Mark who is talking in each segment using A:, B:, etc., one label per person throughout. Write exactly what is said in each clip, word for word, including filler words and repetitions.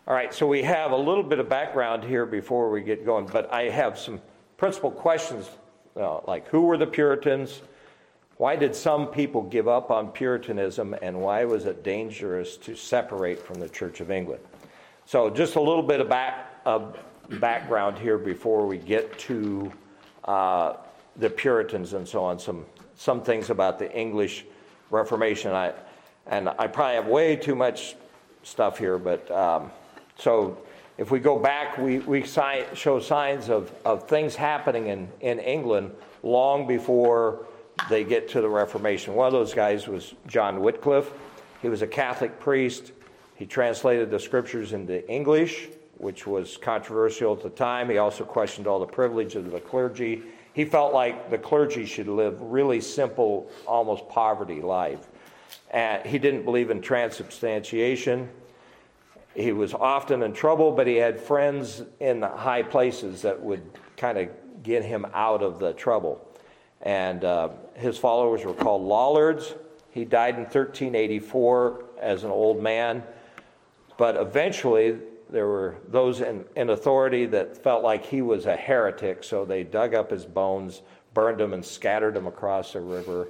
A: All right, so we have a little bit of background here before we get going, but I have some principal questions, uh, like who were the Puritans? Why did some people give up on Puritanism, and why was it dangerous to separate from the Church of England? So just a little bit of back of background here before we get to uh, the Puritans and so on. Some some things about the English Reformation. I and I probably have way too much stuff here, but um, so if we go back, we we si- show signs of of things happening in in England long before they get to the Reformation. One of those guys was John Wycliffe. He was a Catholic priest. He translated the scriptures into English, which was controversial at the time. He also questioned all the privilege of the clergy. He felt like the clergy should live really simple, almost poverty life. And he didn't believe in transubstantiation. He was often in trouble, but he had friends in the high places that would kind of get him out of the trouble. And uh, his followers were called Lollards. He died in thirteen eighty-four as an old man. But eventually, there were those in, in authority that felt like he was a heretic, so they dug up his bones, burned him, and scattered him across the river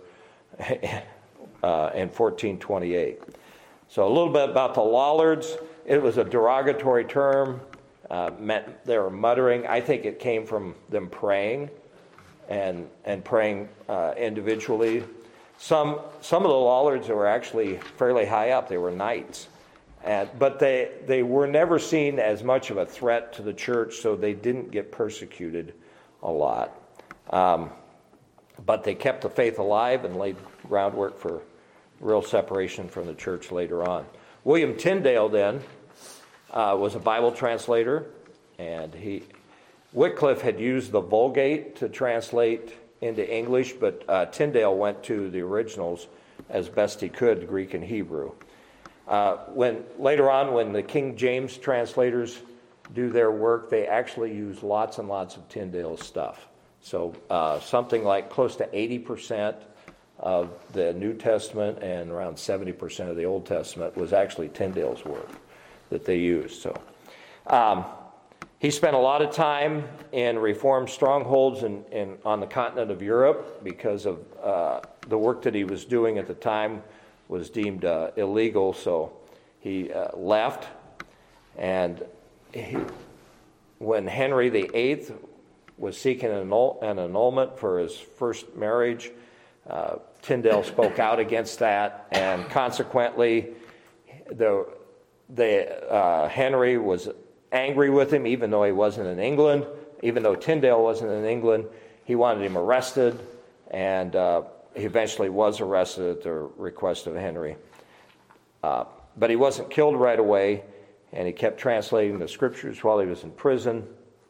A: uh, in fourteen twenty-eight. So a little bit about the Lollards. It was a derogatory term. Uh, meant they were muttering. I think it came from them praying. and and praying uh, individually. Some some of the Lollards were actually fairly high up. They were knights. And, but they, they were never seen as much of a threat to the church, so they didn't get persecuted a lot. Um, but they kept the faith alive and laid groundwork for real separation from the church later on. William Tyndale then uh, was a Bible translator, and he... Wycliffe had used the Vulgate to translate into English, but uh, Tyndale went to the originals as best he could, Greek and Hebrew. Uh, when later on, when the King James translators do their work, they actually use lots and lots of Tyndale's stuff. So uh, something like close to eighty percent of the New Testament and around seventy percent of the Old Testament was actually Tyndale's work that they used. So. Um, He spent a lot of time in Reformed strongholds in, in, on the continent of Europe because of uh, the work that he was doing at the time was deemed uh, illegal, so he uh, left. And he, when Henry the Eighth was seeking an, annul- an annulment for his first marriage, uh, Tyndale spoke out against that, and consequently, the, the uh, Henry was angry with him, even though he wasn't in England. Even though Tyndale wasn't in England, he wanted him arrested, and uh, he eventually was arrested at the request of Henry. Uh, but he wasn't killed right away, and he kept translating the scriptures while he was in prison.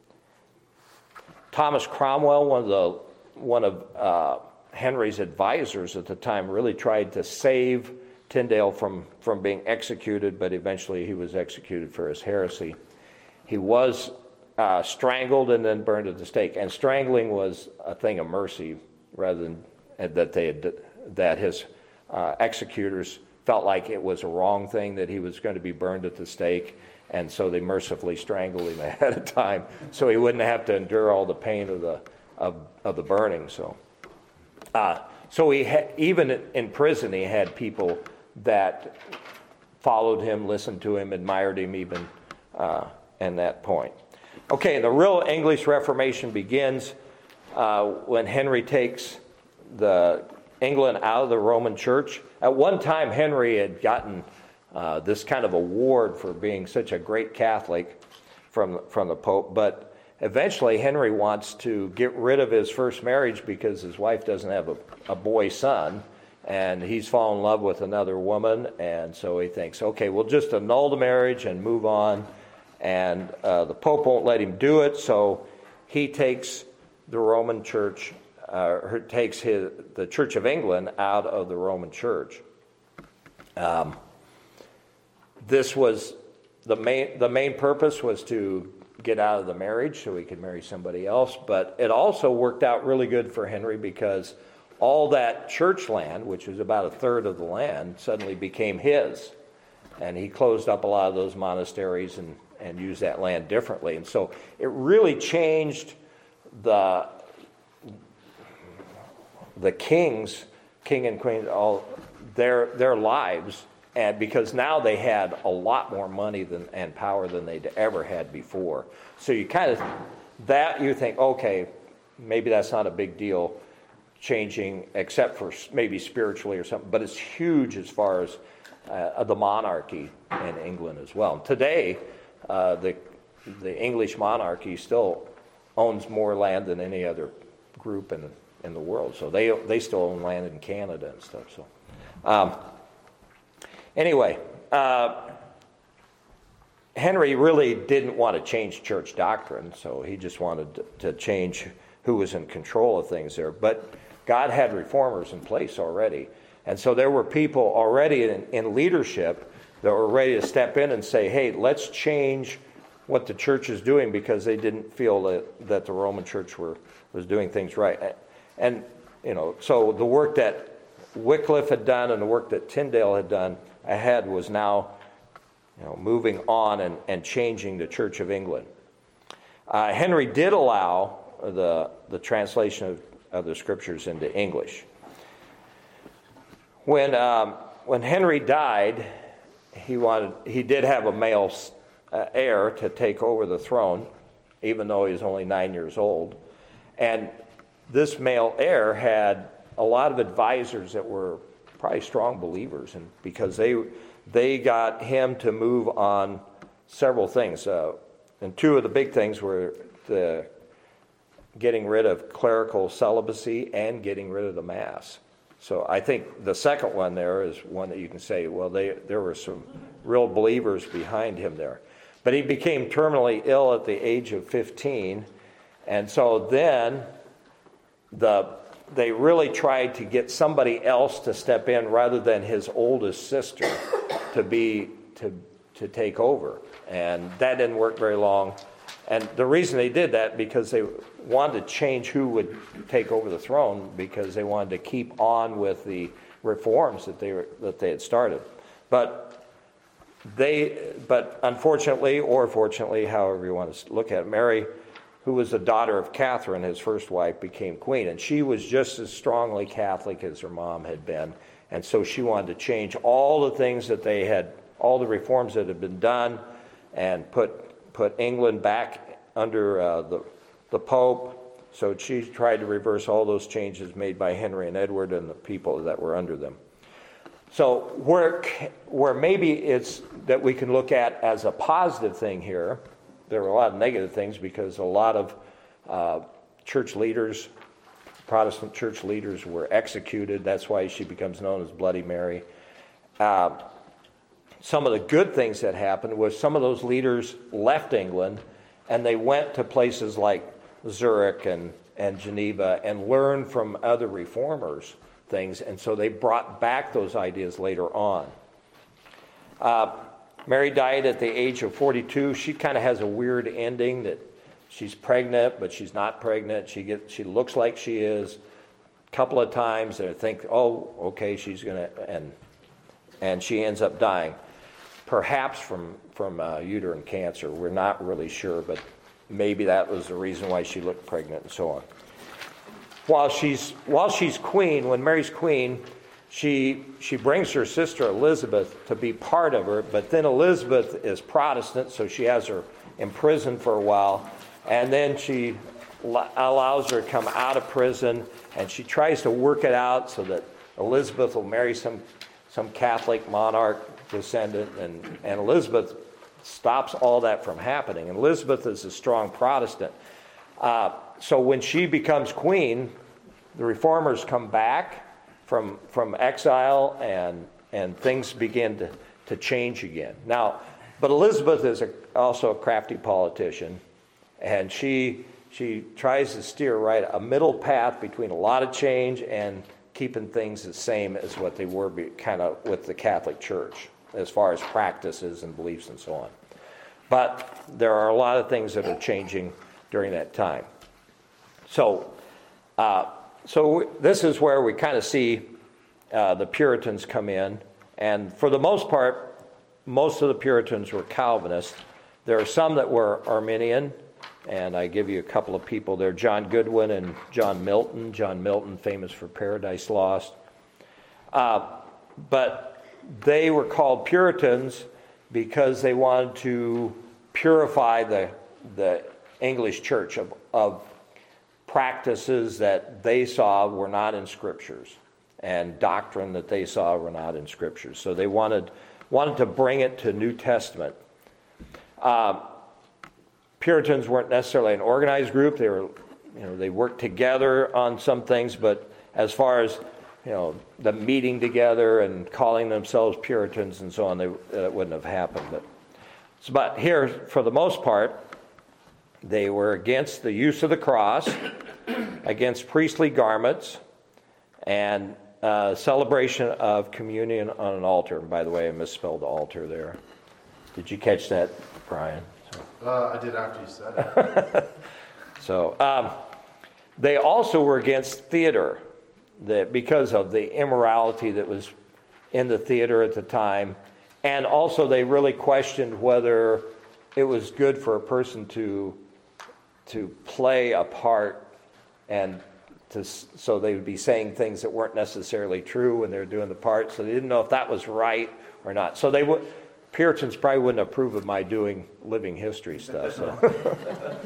A: Thomas Cromwell, one of the one of uh, Henry's advisors at the time, really tried to save Tyndale from, from being executed, but eventually he was executed for his heresy. He was uh, strangled and then burned at the stake. And strangling was a thing of mercy rather than that they had, that his uh, executors felt like it was a wrong thing that he was going to be burned at the stake, and so they mercifully strangled him ahead of time so he wouldn't have to endure all the pain of the of, of the burning. So, uh, so he ha- even in prison he had people that followed him, listened to him, admired him even. Uh, And that point. Okay, the real English Reformation begins uh, when Henry takes the England out of the Roman Church. At one time, Henry had gotten uh, this kind of award for being such a great Catholic from from the Pope, but eventually Henry wants to get rid of his first marriage because his wife doesn't have a, a boy son, and he's fallen in love with another woman, and so he thinks, okay, we'll just annul the marriage and move on. And uh, the Pope won't let him do it, so he takes the Roman Church, uh, takes his, the Church of England out of the Roman Church. Um, this was the main the main purpose was to get out of the marriage so he could marry somebody else. But it also worked out really good for Henry because all that church land, which was about a third of the land, suddenly became his. and he closed up a lot of those monasteries and, and used that land differently. And so it really changed the the kings, king and queen, all their their lives, and because now they had a lot more money than and power than they'd ever had before. So you kind of that you think, okay, maybe that's not a big deal, changing except for maybe spiritually or something, but it's huge as far as uh, the monarchy in England as well. Today, uh, the the English monarchy still owns more land than any other group in in the world. So they they still own land in Canada and stuff. So um, anyway, uh, Henry really didn't want to change church doctrine, so he just wanted to, to change who was in control of things there. But God had reformers in place already. And so there were people already in, in leadership that were ready to step in and say, hey, let's change what the church is doing, because they didn't feel that, that the Roman church were was doing things right. And, you know, so the work that Wycliffe had done and the work that Tyndale had done ahead was now, you know, moving on and, and changing the Church of England. Uh, Henry did allow the, the translation of, of the scriptures into English. When um, when Henry died, he wanted he did have a male uh, heir to take over the throne, even though he was only nine years old. And this male heir had a lot of advisors that were probably strong believers, and because they they got him to move on several things. Uh, and two of the big things were the getting rid of clerical celibacy and getting rid of the Mass. So I think the second one there is one that you can say, well, they, there were some real believers behind him there. But he became terminally ill at the age of fifteen, and so then the they really tried to get somebody else to step in rather than his oldest sister to be to to take over, and that didn't work very long. And the reason they did that, because they wanted to change who would take over the throne, because they wanted to keep on with the reforms that they were, that they had started. But they, but unfortunately, or fortunately, however you want to look at it, Mary, who was the daughter of Catherine, his first wife, became queen, and she was just as strongly Catholic as her mom had been, and so she wanted to change all the things that they had, all the reforms that had been done, and put. put England back under uh, the, the Pope. So she tried to reverse all those changes made by Henry and Edward and the people that were under them. So where, where maybe it's that we can look at as a positive thing here, there were a lot of negative things, because a lot of uh, church leaders, Protestant church leaders, were executed. That's why she becomes known as Bloody Mary. Uh, Some of the good things that happened was some of those leaders left England and they went to places like Zurich and, and Geneva and learned from other reformers things, and so they brought back those ideas later on. Uh, Mary died at the age of forty-two. She kind of has a weird ending, that she's pregnant, but she's not pregnant. She gets, she looks like she is a couple of times, and I think, oh, okay, she's going to, and and she ends up dying. Perhaps from, from uh, uterine cancer. We're not really sure, but maybe that was the reason why she looked pregnant and so on. While she's while she's queen, when Mary's queen, she she brings her sister Elizabeth to be part of her, but then Elizabeth is Protestant, so she has her imprisoned for a while, and then she allows her to come out of prison, and she tries to work it out so that Elizabeth will marry some some Catholic monarch descendant, and, and Elizabeth stops all that from happening. And Elizabeth is a strong Protestant. Uh, so when she becomes queen, the reformers come back from from exile, and and things begin to, to change again. Now, but Elizabeth is a, also a crafty politician, and she she tries to steer right a middle path between a lot of change and keeping things the same as what they were be, kind of with the Catholic Church, as far as practices and beliefs and so on. But there are a lot of things that are changing during that time. So, uh, so this is where we kind of see uh, the Puritans come in, and for the most part, most of the Puritans were Calvinists. There are some that were Arminian, and I give you a couple of people there, John Goodwin and John Milton. John Milton, famous for Paradise Lost. Uh, but they were called Puritans because they wanted to purify the, the English church of, of practices that they saw were not in Scriptures and doctrine that they saw were not in Scriptures. So they wanted wanted to bring it to New Testament. Uh, Puritans weren't necessarily an organized group. They were, you know, they worked together on some things, but as far as, you know, the meeting together and calling themselves Puritans and so on, they, that wouldn't have happened. But, but here, for the most part, they were against the use of the cross, against priestly garments, and uh, celebration of communion on an altar. And by the way, I misspelled altar there. Did you catch that, Brian?
B: Uh, I did after you said it.
A: so um, they also were against theater, that because of the immorality that was in the theater at the time, and also they really questioned whether it was good for a person to to play a part, and to, so they would be saying things that weren't necessarily true when they were doing the part. So they didn't know if that was right or not. So they would. Puritans probably wouldn't approve of my doing living history stuff. So.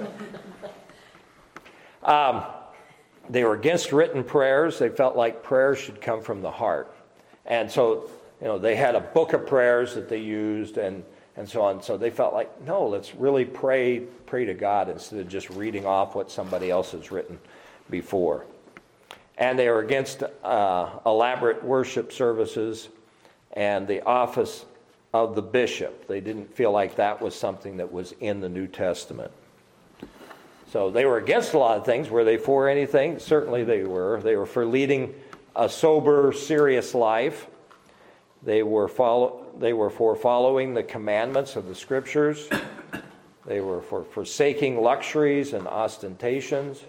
A: um, they were against written prayers. They felt like prayers should come from the heart. And so, you know, they had a book of prayers that they used and, and so on. So they felt like, no, let's really pray, pray to God instead of just reading off what somebody else has written before. And they were against uh, elaborate worship services and the office of the bishop. They didn't feel like that was something that was in the New Testament. So they were against a lot of things. Were they for anything? Certainly they were. They were for leading a sober, serious life. They were follow, they were for following the commandments of the Scriptures. They were for forsaking luxuries and ostentations.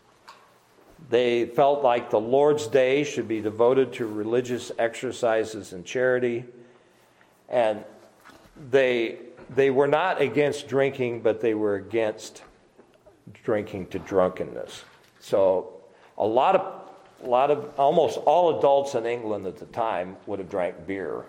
A: They felt like the Lord's Day should be devoted to religious exercises and charity. And they they were not against drinking, but they were against drinking to drunkenness. So a lot of a lot of almost all adults in England at the time would have drank beer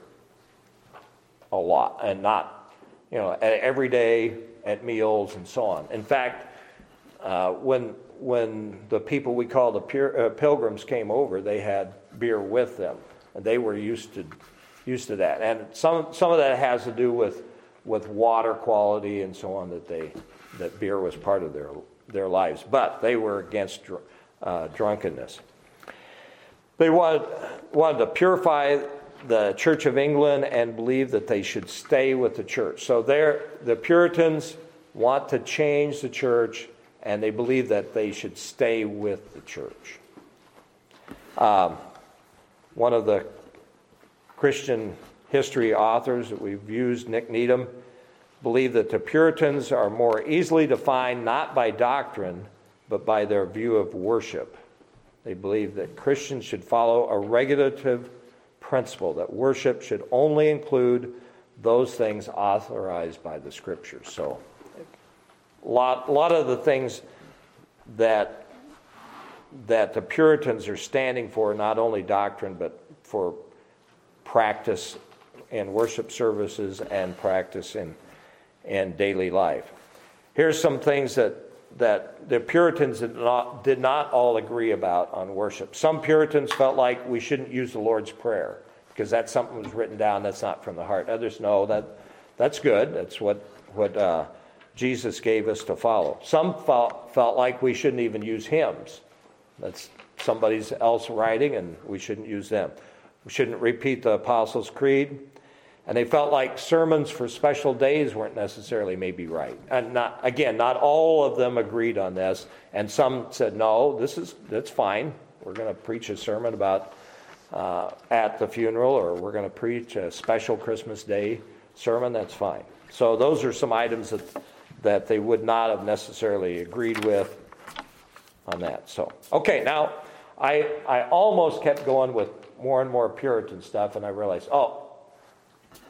A: a lot, and not, you know, every day at meals and so on. In fact, uh, when when the people we call the pure, uh, pilgrims came over, they had beer with them, and they were used to. used to that, and some some of that has to do with with water quality and so on, that they that beer was part of their their lives, but they were against uh, drunkenness. They wanted wanted to purify the Church of England and believed that they should stay with the church. So they're, the Puritans want to change the church, and they believe that they should stay with the church. Um, one of the Christian history authors that we've used, Nick Needham, believe that the Puritans are more easily defined not by doctrine, but by their view of worship. They believe that Christians should follow a regulative principle, that worship should only include those things authorized by the Scriptures. So a lot, a lot of the things that, that the Puritans are standing for, not only doctrine, but for practice in worship services and practice in, in daily life. Here's some things that, that the Puritans did not, did not all agree about on worship. Some Puritans felt like we shouldn't use the Lord's Prayer because that's something that was written down that's not from the heart. Others know that that's good. That's what, what uh, Jesus gave us to follow. Some felt, felt like we shouldn't even use hymns. That's somebody else writing, and we shouldn't use them. We shouldn't repeat the Apostles' Creed. And they felt like sermons for special days weren't necessarily maybe right. And not, again, not all of them agreed on this. And some said, no, this is that's fine. We're going to preach a sermon about uh, at the funeral, or we're going to preach a special Christmas Day sermon. That's fine. So those are some items that that they would not have necessarily agreed with on that. So, okay, now I I almost kept going with more and more Puritan stuff, and I realized, oh,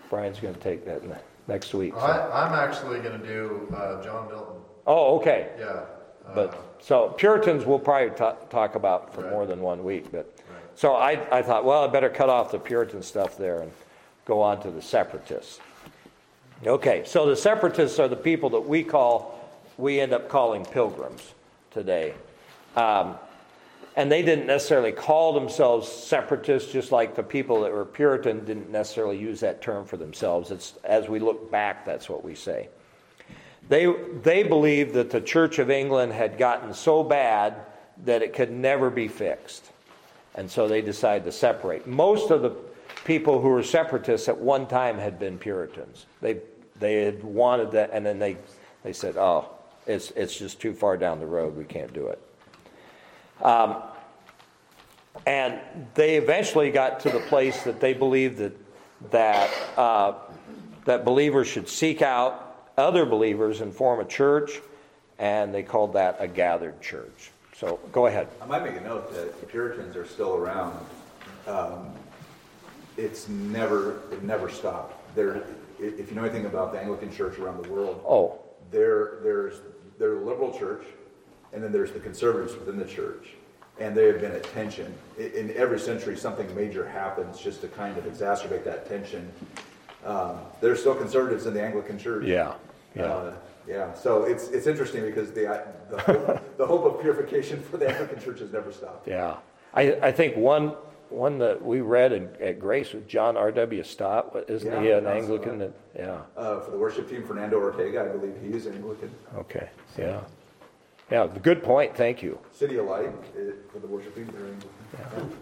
A: Brian's going to take that next week. So.
B: I, I'm actually going to do uh, John Milton.
A: Oh, okay.
B: Yeah. Uh,
A: But so Puritans we'll probably t- talk about for
B: right.
A: more than one week. But
B: right.
A: so I, I thought, well, I better cut off the Puritan stuff there and go on to the Separatists. Okay, so the Separatists are the people that we call, we end up calling pilgrims today. Um, and they didn't necessarily call themselves Separatists, just like the people that were Puritan didn't necessarily use that term for themselves. It's, as we look back, that's what we say. They they believed that the Church of England had gotten so bad that it could never be fixed. And so they decided to separate. Most of the people who were separatists at one time had been Puritans. They they had wanted that, and then they, they said, oh, it's it's just too far down the road. We can't do it. Um, and they eventually got to the place that they believed that that uh, that believers should seek out other believers and form a church, and they called that a gathered church. So go ahead.
C: I might make a note that the Puritans are still around. Um, it's never it never stopped. There, if you know anything about the Anglican Church around the world,
A: oh,
C: there there's there's a liberal church, and then there's the conservatives within the church, and they have been at tension. In every century, something major happens just to kind of exacerbate that tension. Um, there's still conservatives in the Anglican Church.
A: Yeah, yeah,
C: uh, yeah. So it's it's interesting because the the hope, the hope of purification for the Anglican Church has never stopped.
A: Yeah, I I think one one that we read in, at Grace was John R W Stott. What, isn't
C: Yeah,
A: he an
C: John
A: Anglican?
C: Stott.
A: That, yeah.
C: Uh, for the worship team, Fernando Ortega, I believe he is Anglican.
A: Okay. Yeah. Yeah. Good point. Thank you.
C: City of Light uh, for the worship team, they're Anglican.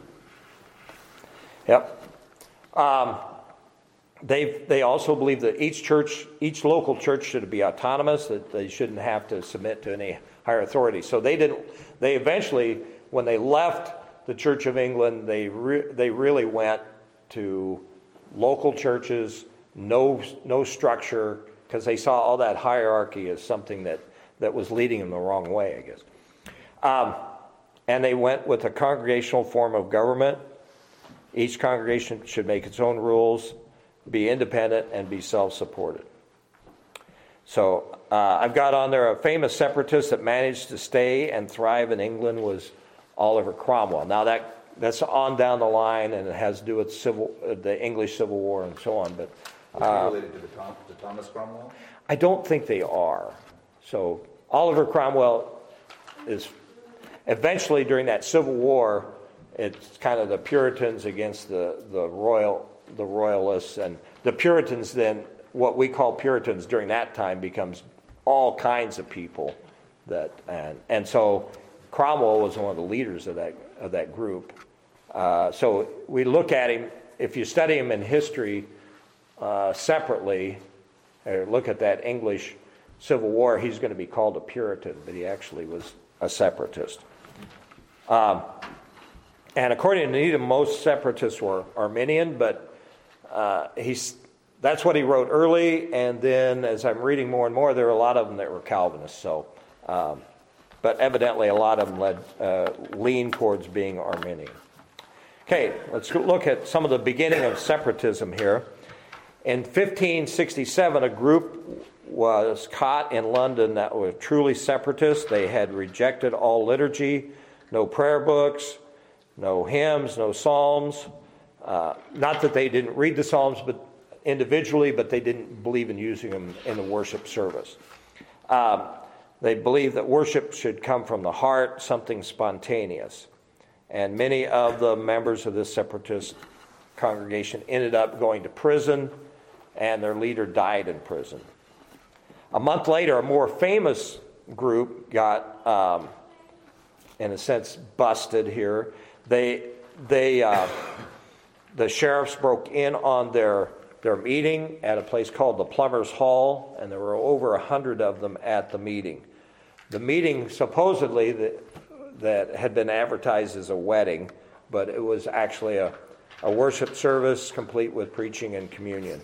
A: Yeah. Yep. Um, They they also believe that each church, each local church should be autonomous, that they shouldn't have to submit to any higher authority. So they didn't. They eventually, when they left the Church of England, they re, they really went to local churches, no no structure, because they saw all that hierarchy as something that, that was leading them the wrong way, I guess. Um, and they went with a congregational form of government. Each congregation should make its own rules, be independent, and be self-supported. So uh, I've got on there a famous separatist that managed to stay and thrive in England was Oliver Cromwell. Now that that's on down the line, and it has to do with civil, uh, the English Civil War and so on. But
C: uh, is he related to, the Tom, to Thomas Cromwell?
A: I don't think they are. So Oliver Cromwell is eventually during that Civil War. It's kind of the Puritans against the the royal. the royalists, and the Puritans then, what we call Puritans during that time becomes all kinds of people that, and and so Cromwell was one of the leaders of that of that group. Uh, so we look at him, if you study him in history uh, separately, or look at that English Civil War, he's going to be called a Puritan, but he actually was a separatist. Um, and according to Needham, most separatists were Arminian, but Uh, he's that's what he wrote early, and then as I'm reading more and more, there are a lot of them that were Calvinists. So, um, but evidently, a lot of them led uh, lean towards being Arminian. Okay, let's look at some of the beginning of separatism here. In fifteen sixty-seven, a group was caught in London that were truly separatists. They had rejected all liturgy, no prayer books, no hymns, no psalms. Uh, not that they didn't read the Psalms but individually, but they didn't believe in using them in the worship service. Um, they believed that worship should come from the heart, something spontaneous. And many of the members of this separatist congregation ended up going to prison, and their leader died in prison. A month later, a more famous group got, um, in a sense, busted here. They they... Uh, The sheriffs broke in on their, their meeting at a place called the Plumbers Hall, and there were over a hundred of them at the meeting. The meeting supposedly that, that had been advertised as a wedding, but it was actually a, a worship service complete with preaching and communion.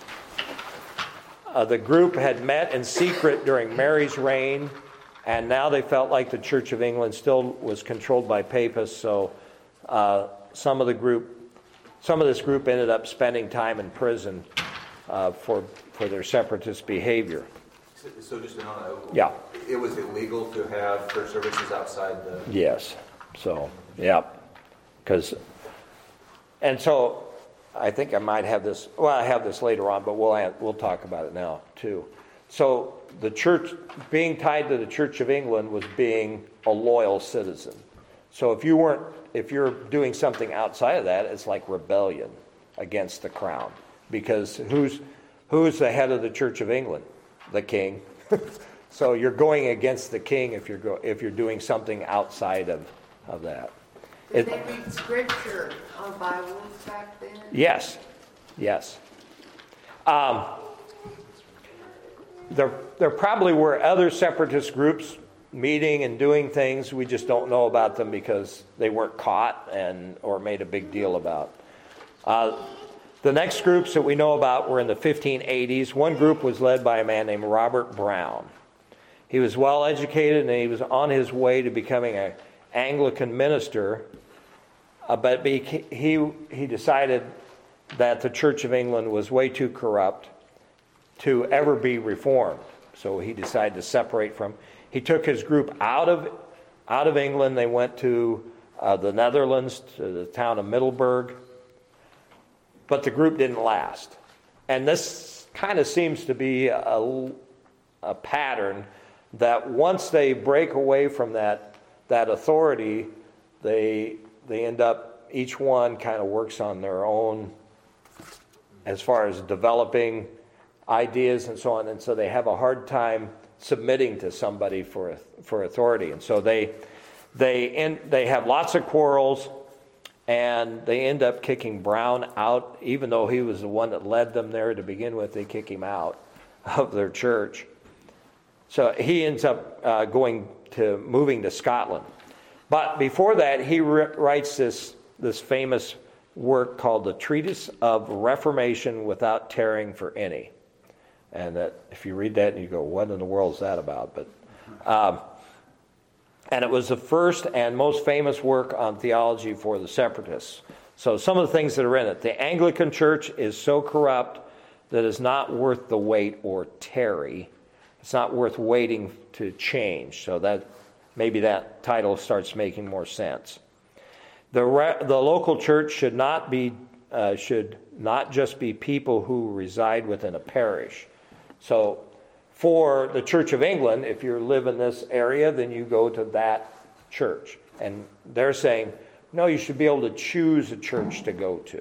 A: Uh, the group had met in secret during Mary's reign, and now they felt like the Church of England still was controlled by papists, so uh, some of the group Some of this group ended up spending time in prison uh, for for their separatist behavior.
C: So, so just to know,
A: Yeah.
C: it was illegal to have church services outside the.
A: Yes. So, yeah. Because, and so, I think I might have this. Well, I have this later on, but we'll we'll talk about it now too. So, the church being tied to the Church of England was being a loyal citizen. So, if you weren't, if you're doing something outside of that, it's like rebellion against the crown. Because who's who's the head of the Church of England? The king. So you're going against the king if you're go, if you're doing something outside of, of that.
D: Did
A: It,
D: they read scripture on Bibles back then?
A: yes, yes. Um, there there probably were other separatist groups meeting and doing things. We just don't know about them because they weren't caught and or made a big deal about. Uh, The next groups that we know about were in the fifteen eighties. One group was led by a man named Robert Brown. He was well educated and he was on his way to becoming an Anglican minister, uh, but he, he he decided that the Church of England was way too corrupt to ever be reformed. So he decided to separate from. He took his group out of out of England. They went to uh, the Netherlands, to the town of Middelburg. But the group didn't last. And this kind of seems to be a, a pattern that once they break away from that that authority, they they end up, each one kind of works on their own as far as developing ideas and so on. And so they have a hard time submitting to somebody for for authority. And so they they end, they have lots of quarrels. And they end up kicking Brown out, even though he was the one that led them there to begin with. They kick him out of their church. So he ends up uh, going to moving to Scotland. But before that, he re- writes this this famous work called The Treatise of Reformation Without Tearing for Any. And that, if you read that and you go, what in the world is that about? But um, and it was the first and most famous work on theology for the separatists. So some of the things that are in it. The Anglican Church is so corrupt that it's not worth the wait or tarry. It's not worth waiting to change. So that maybe that title starts making more sense. The re- the local church should not be uh, should not just be people who reside within a parish. So for the Church of England, if you live in this area, then you go to that church. And they're saying, no, you should be able to choose a church to go to.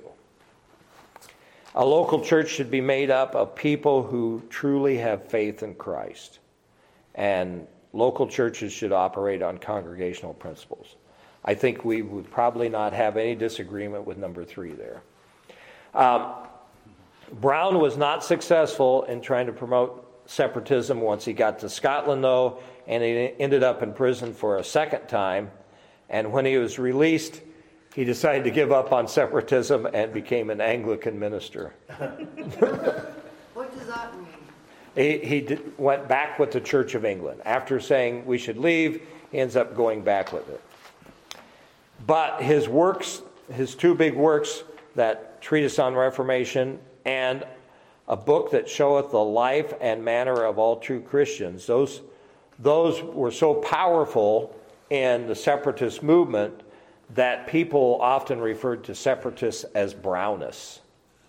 A: A local church should be made up of people who truly have faith in Christ. And local churches should operate on congregational principles. I think we would probably not have any disagreement with number three there. Um, Brown was not successful in trying to promote separatism once he got to Scotland, though, and he ended up in prison for a second time. And when he was released, he decided to give up on separatism and became an Anglican minister.
D: What does that mean?
A: He, he did, went back with the Church of England. After saying we should leave, he ends up going back with it. But his works, his two big works, that Treatise on Reformation and a book that showeth the life and manner of all true Christians, those, those were so powerful in the separatist movement that people often referred to separatists as Brownists.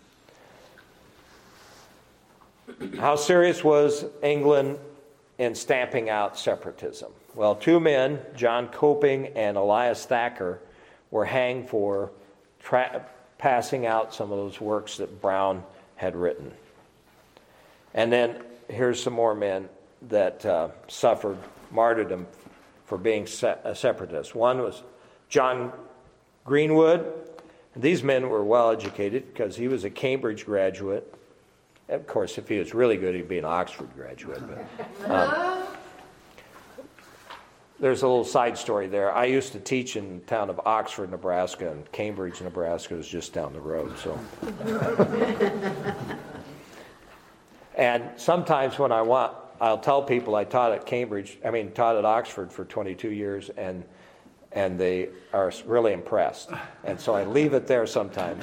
A: How serious was England in stamping out separatism? Well, two men, John Coping and Elias Thacker, were hanged for tra- passing out some of those works that Brown had written. And then here's some more men that uh, suffered martyrdom for being se- a separatist. One was John Greenwood. These men were well educated because he was a Cambridge graduate. Of course, if he was really good, he'd be an Oxford graduate. But, um, there's a little side story there. I used to teach in the town of Oxford, Nebraska, and Cambridge, Nebraska was just down the road. So, and sometimes when I want, I'll tell people I taught at Cambridge. I mean, taught at Oxford for twenty-two years, and and they are really impressed. And so I leave it there sometimes.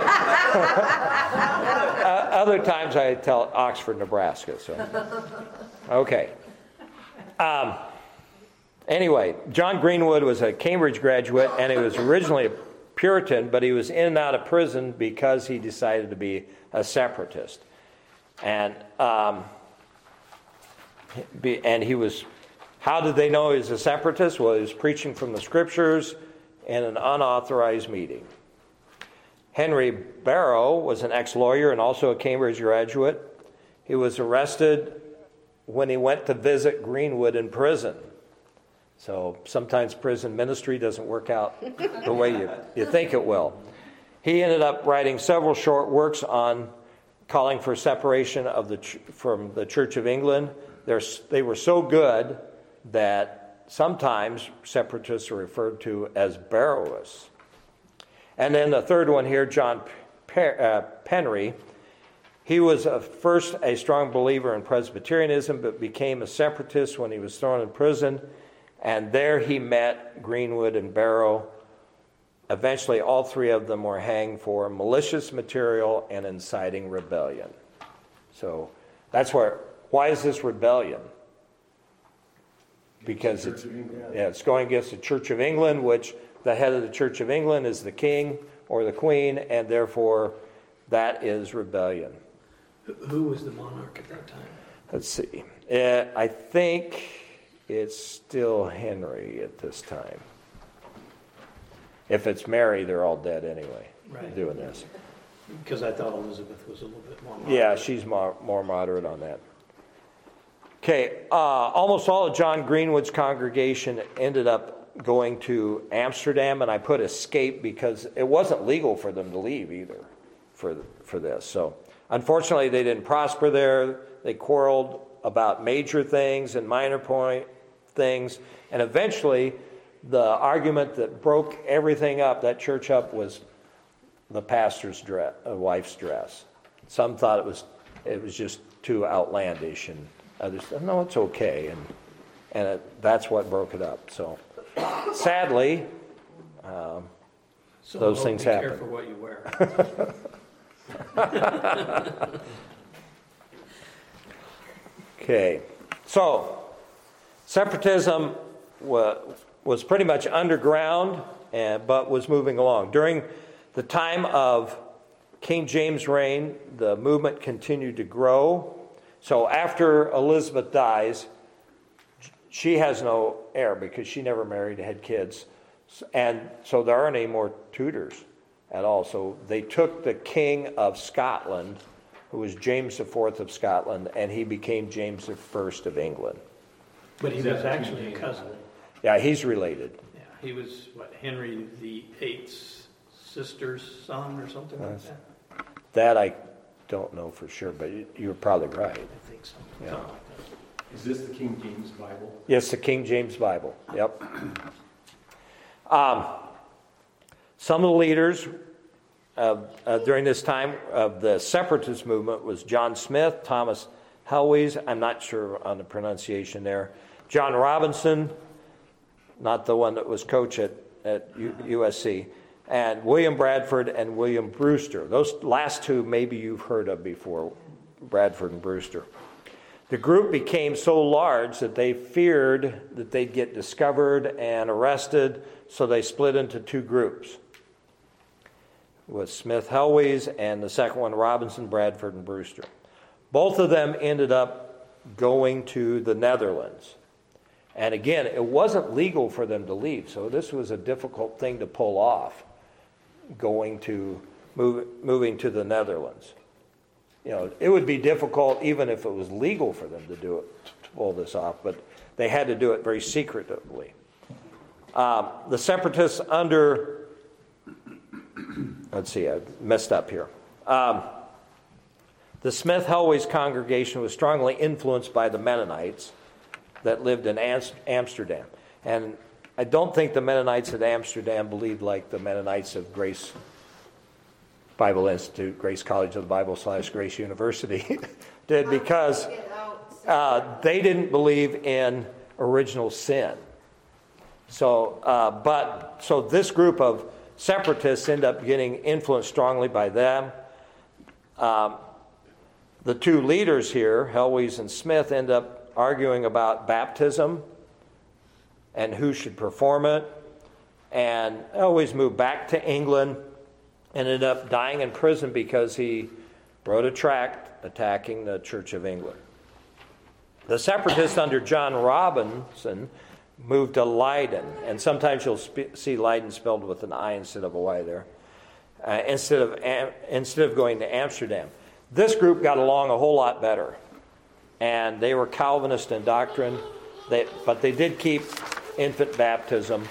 A: Other times I tell Oxford, Nebraska. So, okay. Um, anyway, John Greenwood was a Cambridge graduate, and he was originally a Puritan, but he was in and out of prison because he decided to be a separatist. And um, be, and he was, how did they know he was a separatist? Well, he was preaching from the scriptures in an unauthorized meeting. Henry Barrow was an ex-lawyer and also a Cambridge graduate. He was arrested when he went to visit Greenwood in prison. So sometimes prison ministry doesn't work out the way you, you think it will. He ended up writing several short works on calling for separation of the ch- from the Church of England. They're, they were so good that sometimes separatists are referred to as Barrowists. And then the third one here, John Pe- uh, Penry. He was a, first a strong believer in Presbyterianism, but became a separatist when he was thrown in prison. And there he met Greenwood and Barrow. Eventually, all three of them were hanged for malicious material and inciting rebellion. So that's where, why is this rebellion? Because it's, yeah, it's going against the Church of England, which the head of the Church of England is the king or the queen, and therefore that is rebellion.
E: Who was the monarch at that time?
A: Let's see. Uh, I think it's still Henry at this time. If it's Mary, they're all dead anyway,
E: Right.
A: doing this.
E: Because I thought Elizabeth was a little bit more moderate.
A: Yeah, she's more, more moderate on that. Okay, uh, almost all of John Greenwood's congregation ended up going to Amsterdam, and I put escape because it wasn't legal for them to leave either for, for this. So unfortunately, they didn't prosper there. They quarreled about major things and minor point things, and eventually the argument that broke everything up, that church up, was the pastor's dress, uh, wife's dress. Some thought it was it was just too outlandish, and others said, no, it's okay, and and it, that's what broke it up. So sadly, um,
E: So
A: those
E: oh,
A: things
E: be
A: happen.
E: Careful what you wear.
A: Okay, so separatism wa- was pretty much underground, and, but was moving along. During the time of King James' reign, the movement continued to grow. So after Elizabeth dies, she has no heir because she never married, had kids. And so there aren't any more tutors at all. So they took the King of Scotland, who was James the Fourth of Scotland, and he became James the First of England.
E: But he was actually a cousin.
A: Yeah, he's related.
E: Yeah, he was, what, Henry the Eighth's sister's son or something like that?
A: That I don't know for sure, but you- you're probably right.
E: I think so.
A: Yeah.
E: Something like that.
F: Is this the King James Bible?
A: Yes, the King James Bible. Yep. Um, some of the leaders uh, uh, during this time of the separatist movement was John Smith, Thomas Helwys, I'm not sure on the pronunciation there, John Robinson, not the one that was coach at, at U- USC, and William Bradford and William Brewster. Those last two maybe you've heard of before, Bradford and Brewster. The group became so large that they feared that they'd get discovered and arrested, so they split into two groups, with Smith Helwys and the second one Robinson, Bradford, and Brewster. Both of them ended up going to the Netherlands. And again, it wasn't legal for them to leave, so this was a difficult thing to pull off, going to move, moving to the Netherlands. You know, it would be difficult even if it was legal for them to do it, to pull this off, but they had to do it very secretively. Um, the separatists under, let's see, I messed up here. Um, the Smith Helwys congregation was strongly influenced by the Mennonites that lived in Amsterdam. And I don't think the Mennonites at Amsterdam believed like the Mennonites of Grace Bible Institute, Grace College of the Bible slash Grace University did, because uh, they didn't believe in original sin. So, uh, but so this group of separatists end up getting influenced strongly by them. Um, the two leaders here, Helwys and Smith, end up arguing about baptism and who should perform it. And Helwys moved back to England and ended up dying in prison because he wrote a tract attacking the Church of England. The separatists under John Robinson moved to Leiden, and sometimes you'll sp- see Leiden spelled with an I instead of a Y there, uh, instead of Am- instead of going to Amsterdam. This group got along a whole lot better, and they were Calvinist in doctrine, they, but they did keep infant baptism.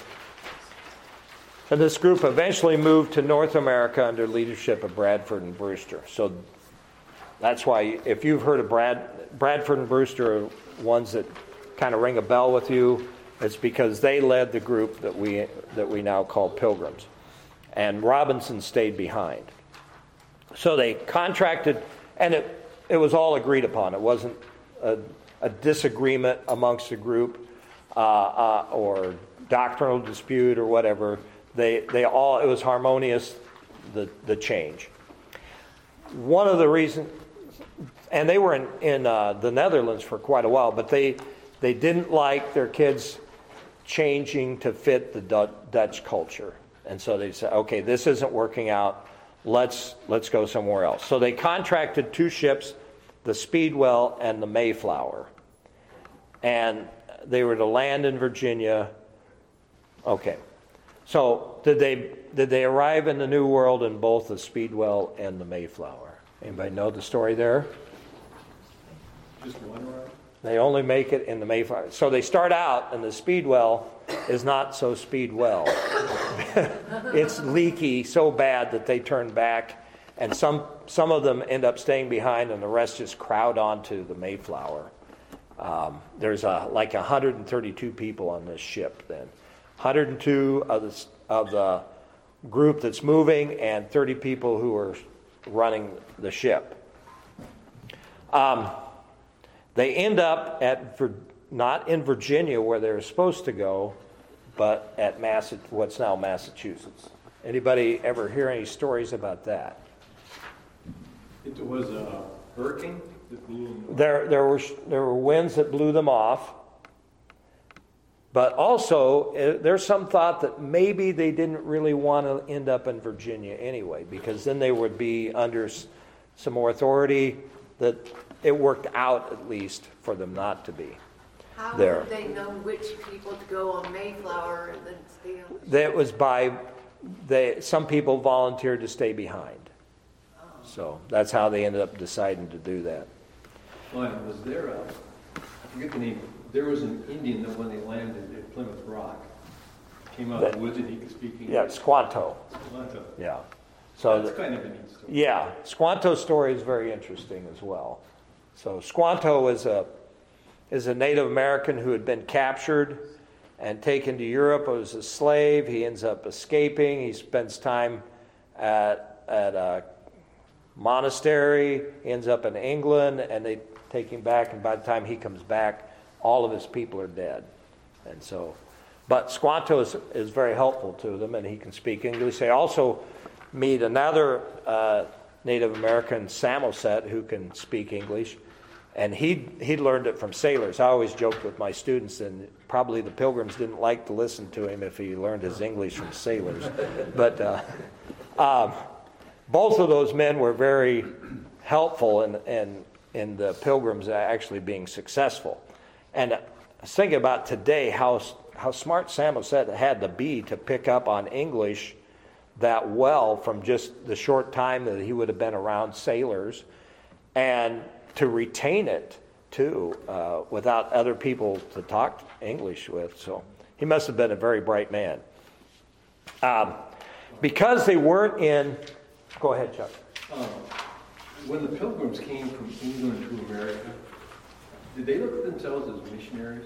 A: And this group eventually moved to North America under leadership of Bradford and Brewster. So that's why, if you've heard of Brad, Bradford and Brewster are ones that kind of ring a bell with you. It's because they led the group that we that we now call Pilgrims. And Robinson stayed behind. So they contracted, and it, it was all agreed upon. It wasn't a, a disagreement amongst the group uh, uh, or doctrinal dispute or whatever. They they all, it was harmonious, the, the change. One of the reasons, and they were in, in uh, the Netherlands for quite a while, but they they didn't like their kids changing to fit the Du- Dutch culture. And so they said, okay, this isn't working out. Let's let's go somewhere else. So they contracted two ships, the Speedwell and the Mayflower. And they were to land in Virginia. Okay. So did they did they arrive in the New World in both the Speedwell and the Mayflower? Anybody know the story there?
F: Just one ride?
A: They only make it in the Mayflower. So they start out, and the Speedwell is not so Speedwell. It's leaky so bad that they turn back, and some some of them end up staying behind, and the rest just crowd onto the Mayflower. Um, there's a, like one hundred thirty-two people on this ship then. one hundred two of the, of the group that's moving, and thirty people who are running the ship. Um, they end up at not in Virginia where they're supposed to go, but at Massa, what's now Massachusetts. Anybody ever hear any stories about that?
F: It was a hurricane that blew them off.
A: There, there were there were winds that blew them off. But also, uh, there's some thought that maybe they didn't really want to end up in Virginia anyway, because then they would be under s- some more authority, that it worked out at least for them not to be
D: How
A: there.
D: would they know which people to go on Mayflower and then stay on?
A: That was by, they, some people volunteered to stay behind. So that's how they ended up deciding to do that.
F: Well, was there a, I forget the name, there was an Indian that when they landed at Plymouth Rock, came out of the woods and he could speak English.
A: Yeah, Squanto.
F: Squanto.
A: Yeah. So
F: That's
A: the-
F: kind of a neat story.
A: Yeah, Squanto's story is very interesting as well. So Squanto is a is a Native American who had been captured and taken to Europe as a slave. He ends up escaping. He spends time at at a monastery. He ends up in England, and they take him back. And by the time he comes back, all of his people are dead. And so, but Squanto is, is very helpful to them, and he can speak English. They also meet another uh, Native American, Samoset, who can speak English, and he he learned it from sailors. I always joked with my students, and probably the Pilgrims didn't like to listen to him if he learned his English from sailors. But uh, um, both of those men were very helpful in, in, in the Pilgrims actually being successful. And I was thinking about today how, how smart Samoset had to be to pick up on English that well from just the short time that he would have been around sailors, and to retain it too uh, without other people to talk English with. So he must have been a very bright man. Um, because they weren't in... Go ahead, Chuck.
F: Um, when the Pilgrims came from England to America, did they look at themselves as missionaries?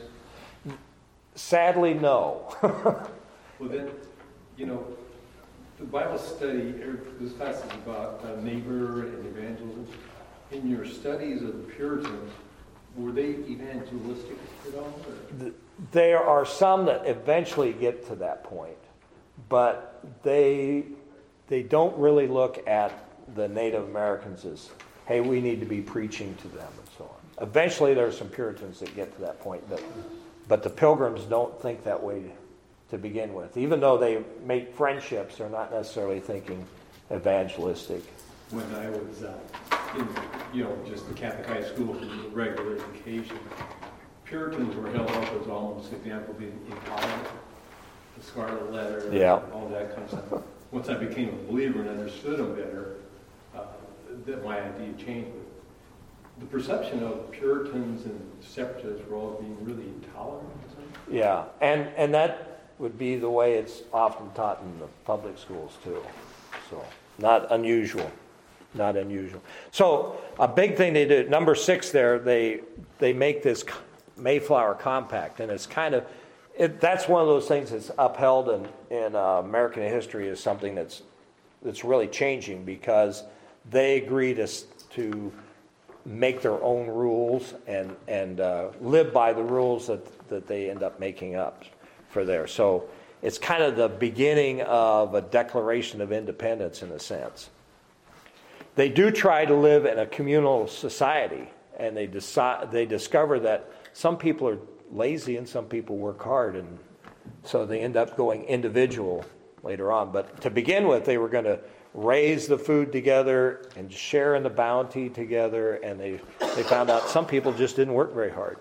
A: Sadly, no.
F: Well, then, you know, the Bible study, er, this class is about uh, neighbor and evangelism. In your studies of the Puritans, were they evangelistic at all? Or?
A: There are some that eventually get to that point, but they they don't really look at the Native Americans as, hey, we need to be preaching to them and so on. Eventually there are some Puritans that get to that point, but, but the Pilgrims don't think that way to begin with. Even though they make friendships, they're not necessarily thinking evangelistic.
F: When I was uh, in, you know, just the Catholic high school for regular education, Puritans were held up as almost an example of being intolerant, the Scarlet Letter,
A: yeah.
F: all that kind of stuff. Once I became a believer and understood them better, uh, that my idea changed. The perception of Puritans and separatists were all being really intolerant.
A: Yeah, and and that would be the way it's often taught in the public schools too. So not unusual, not unusual. So a big thing they do, number six there, they they make this Mayflower Compact, and it's kind of, it, that's one of those things that's upheld in, in uh, American history as something that's that's really changing, because they agree to to make their own rules and and uh, live by the rules that that they end up making up for there. So it's kind of the beginning of a Declaration of Independence in a sense. They do try to live in a communal society, and they decide they discover that some people are lazy and some people work hard, and so they end up going individual later on. But to begin with, they were going to raise the food together and share in the bounty together, and they, they found out some people just didn't work very hard.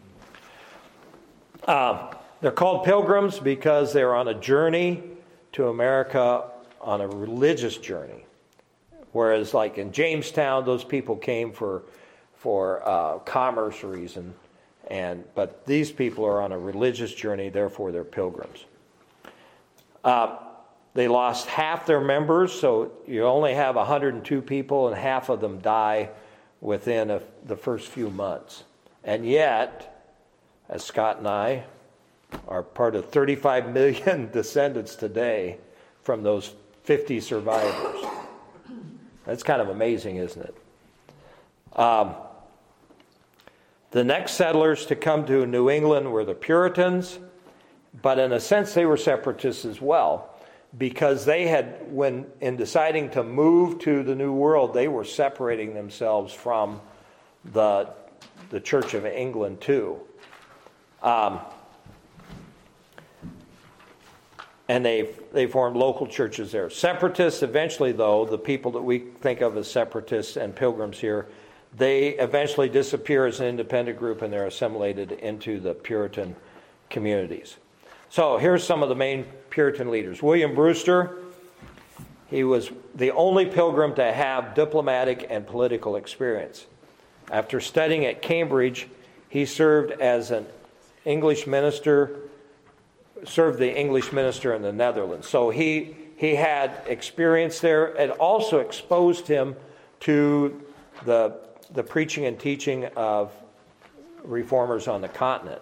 A: Uh, they're called pilgrims because they're on a journey to America, on a religious journey. Whereas like in Jamestown, those people came for for uh, commerce reason, and but these people are on a religious journey, therefore they're pilgrims. Uh, They lost half their members, so you only have one hundred two people, and half of them die within a, the first few months. And yet, as Scott and I are part of thirty-five million descendants today from those fifty survivors. That's kind of amazing, isn't it? Um, the next settlers to come to New England were the Puritans, but in a sense they were separatists as well, because they had, when in deciding to move to the New World, they were separating themselves from the, the Church of England too. Um, and they they formed local churches there. Separatists eventually, though, the people that we think of as separatists and pilgrims here, they eventually disappear as an independent group, and they're assimilated into the Puritan communities. So here's some of the main Puritan leaders. William Brewster, he was the only pilgrim to have diplomatic and political experience. After studying at Cambridge, he served as an English minister, served the English minister in the Netherlands. So he he had experience there. It also exposed him to the the preaching and teaching of reformers on the continent.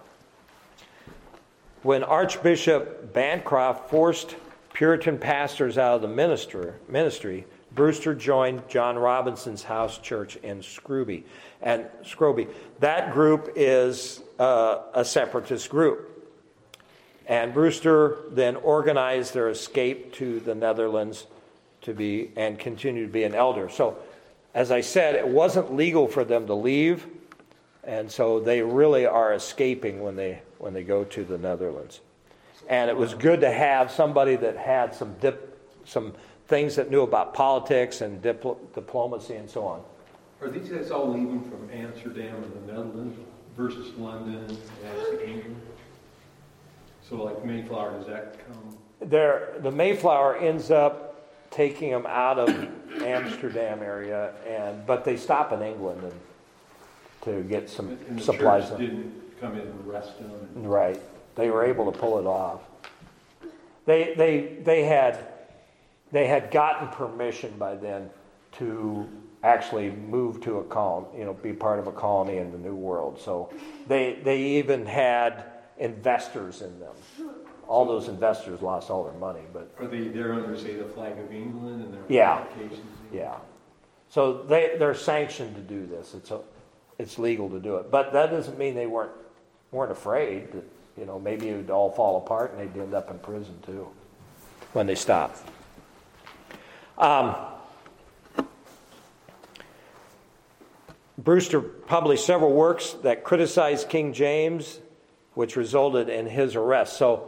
A: When Archbishop Bancroft forced Puritan pastors out of the minister, ministry, Brewster joined John Robinson's house church in Scrooby. And Scrooby, that group is uh, a separatist group. And Brewster then organized their escape to the Netherlands to be and continue to be an elder. So, as I said, it wasn't legal for them to leave, and so they really are escaping when they when they go to the Netherlands. And it was good to have somebody that had some dip, some things that knew about politics and dipl- diplomacy and so on.
F: Are these guys all leaving from Amsterdam and the Netherlands versus London and England? So like Mayflower, does that come?
A: There, the Mayflower ends up taking them out of Amsterdam area, and but they stop in England and to get some
F: and the
A: supplies.
F: Church didn't come in and arrest them. And...
A: Right, they were able to pull it off. They they they had they had gotten permission by then to actually move to a colony, you know, be part of a colony in the New World. So they they even had investors in them. All those investors lost all their money, but
F: are they there under, say, the flag of England and their
A: yeah,
F: applications?
A: yeah. So they they're sanctioned to do this. It's a, it's legal to do it. But that doesn't mean they weren't weren't afraid that, you know, maybe it would all fall apart and they'd end up in prison too when they stopped. Um, Brewster published several works that criticized King James, which resulted in his arrest. So,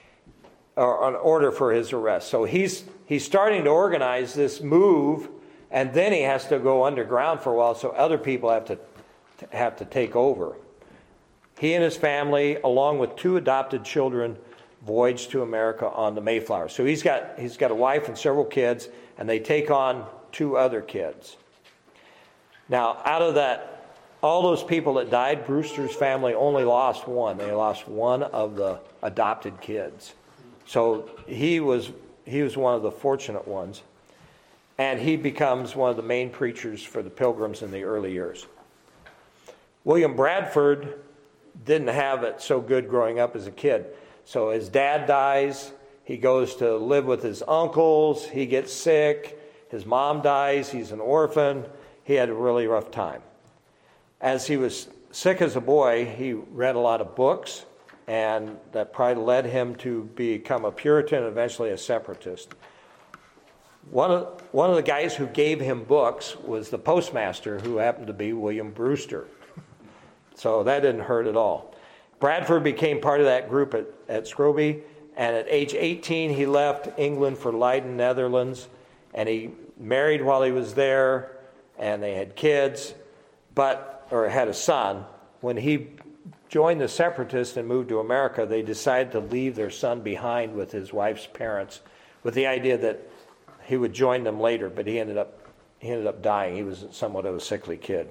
A: or an order for his arrest. So he's he's starting to organize this move, and then he has to go underground for a while, so other people have to have to take over. He and his family, along with two adopted children, voyaged to America on the Mayflower. So he's got he's got a wife and several kids, and they take on two other kids. Now, out of that, all those people that died, Brewster's family only lost one. They lost one of the adopted kids. So he was he was one of the fortunate ones. And he becomes one of the main preachers for the Pilgrims in the early years. William Bradford didn't have it so good growing up as a kid. So his dad dies. He goes to live with his uncles. He gets sick. His mom dies. He's an orphan. He had a really rough time. As he was sick as a boy, he read a lot of books, and that probably led him to become a Puritan and eventually a separatist. One of, one of the guys who gave him books was the postmaster, who happened to be William Brewster. So that didn't hurt at all. Bradford became part of that group at, at Scrooby, and at age eighteen, he left England for Leiden, Netherlands, and he married while he was there, and they had kids, but or had a son. When he joined the separatists and moved to America, they decided to leave their son behind with his wife's parents, with the idea that he would join them later, but he ended up he ended up dying. He was somewhat of a sickly kid.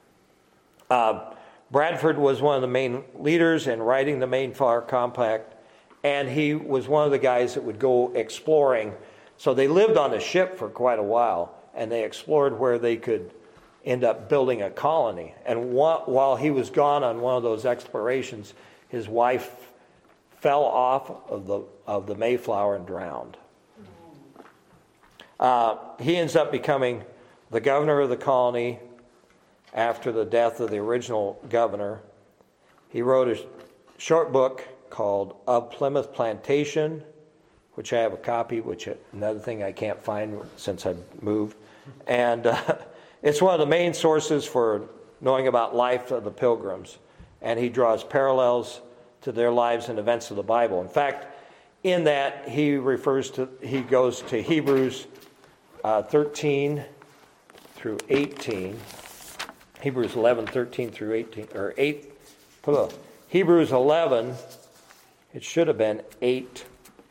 A: Uh, Bradford was one of the main leaders in writing the Mayflower Compact, and he was one of the guys that would go exploring. So they lived on a ship for quite a while, and they explored where they could end up building a colony. And while he was gone on one of those explorations, his wife fell off of the of the Mayflower and drowned. Uh, he ends up becoming the governor of the colony after the death of the original governor. He wrote a short book called Of Plymouth Plantation, which I have a copy, which another thing I can't find since I moved. And uh, it's one of the main sources for knowing about life of the Pilgrims. And he draws parallels to their lives and events of the Bible. In fact, in that he refers to, he goes to Hebrews uh, thirteen through eighteen. Hebrews eleven, thirteen through eighteen, or eight, Hebrews eleven, it should have been eight,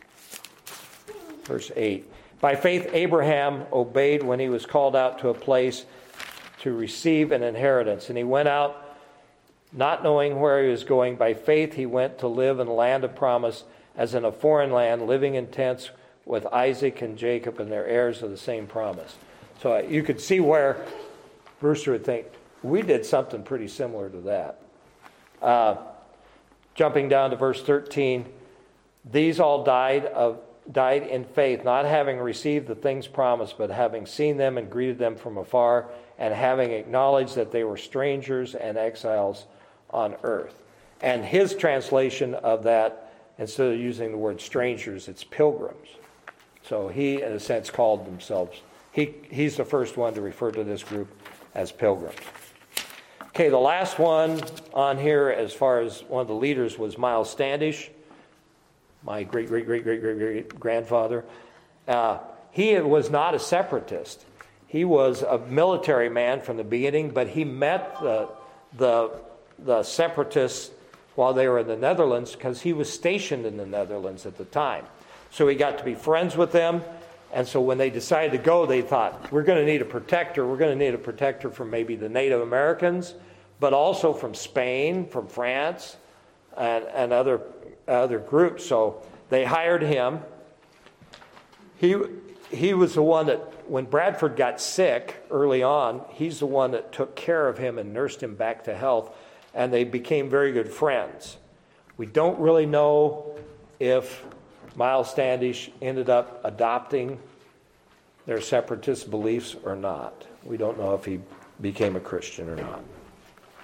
A: verse eight. By faith, Abraham obeyed when he was called out to a place to receive an inheritance. And he went out not knowing where he was going. By faith, he went to live in the land of promise as in a foreign land, living in tents with Isaac and Jacob and their heirs of the same promise. So you could see where Brewster would think, we did something pretty similar to that. Uh, jumping down to verse thirteen, these all died of died in faith, not having received the things promised, but having seen them and greeted them from afar, and having acknowledged that they were strangers and exiles on earth. And his translation of that, instead of using the word strangers, it's pilgrims. So he, in a sense, called themselves, he, he's the first one to refer to this group as pilgrims. Okay, the last one on here, as far as one of the leaders, was Miles Standish, my great, great, great, great, great, great grandfather. Uh, he was not a separatist. He was a military man from the beginning, but he met the the, the separatists while they were in the Netherlands because he was stationed in the Netherlands at the time. So he got to be friends with them. And so when they decided to go, they thought, we're going to need a protector. We're going to need a protector from maybe the Native Americans, but also from Spain, from France, and, and other other groups. So they hired him. He he was the one that, when Bradford got sick early on, he's the one that took care of him and nursed him back to health, and they became very good friends. We don't really know if Miles Standish ended up adopting their separatist beliefs or not. We don't know if he became a Christian or not.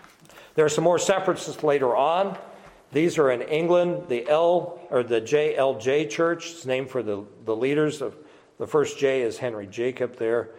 A: There are some more separatists later on. These are in England. The L or the J L J Church is named for the, the leaders of the first J is Henry Jacob there.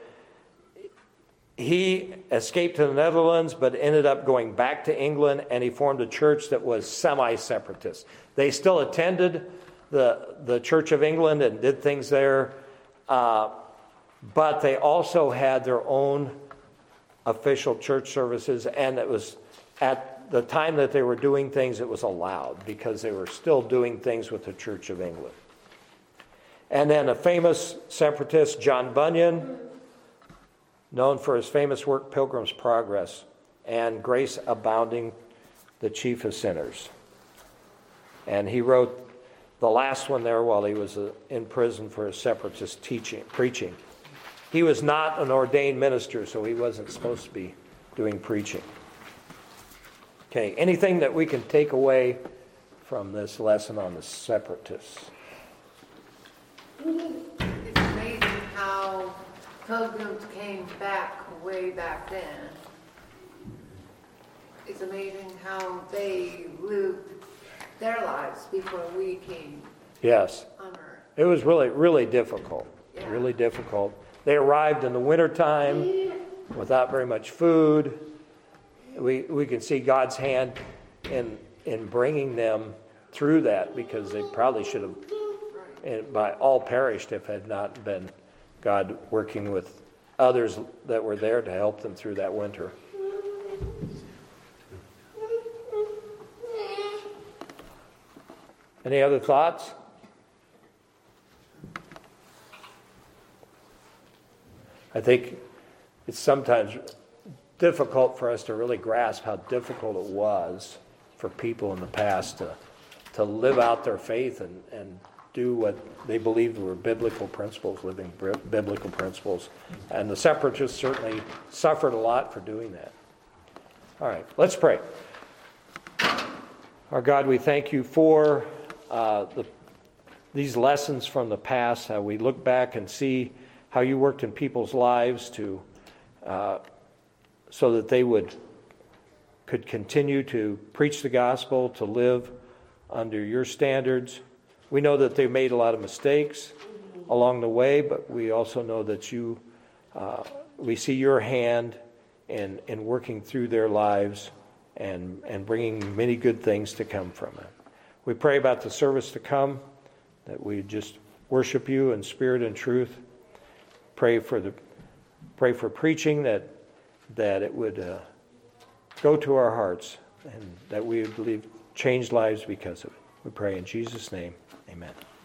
A: He escaped to the Netherlands, but ended up going back to England, and he formed a church that was semi-separatist. They still attended the, the Church of England and did things there, uh, but they also had their own official church services, and it was at the time that they were doing things, it was allowed because they were still doing things with the Church of England. And then a famous separatist, John Bunyan, known for his famous work, Pilgrim's Progress, and Grace Abounding, the Chief of Sinners. And he wrote the last one there while he was uh, in prison for his separatist teaching, preaching. He was not an ordained minister, so he wasn't supposed to be doing preaching. Okay, anything that we can take away from this lesson on the separatists?
D: It's amazing how pilgrims came back way back then. It's amazing how they lived their lives before we came
A: Yes.
D: on earth.
A: It was really, really difficult.
D: Yeah.
A: Really difficult. They arrived in the wintertime without very much food. We we can see God's hand in in bringing them through that, because they probably should have and by all perished if it had not been God working with others that were there to help them through that winter. Any other thoughts? I think it's sometimes difficult for us to really grasp how difficult it was for people in the past to to live out their faith and, and do what they believed were biblical principles, living biblical principles. And the separatists certainly suffered a lot for doing that. All right, let's pray. Our God, we thank you for uh, the, these lessons from the past, how we look back and see how you worked in people's lives to uh, so that they would could continue to preach the gospel, to live under your standards. We know that they made a lot of mistakes along the way, but we also know that you, uh, we see your hand in in working through their lives and and bringing many good things to come from it. We pray about the service to come, that we just worship you in spirit and truth. Pray for the pray for preaching, that that it would uh, go to our hearts, and that we would believe changed lives because of it. We pray in Jesus' name. Amen.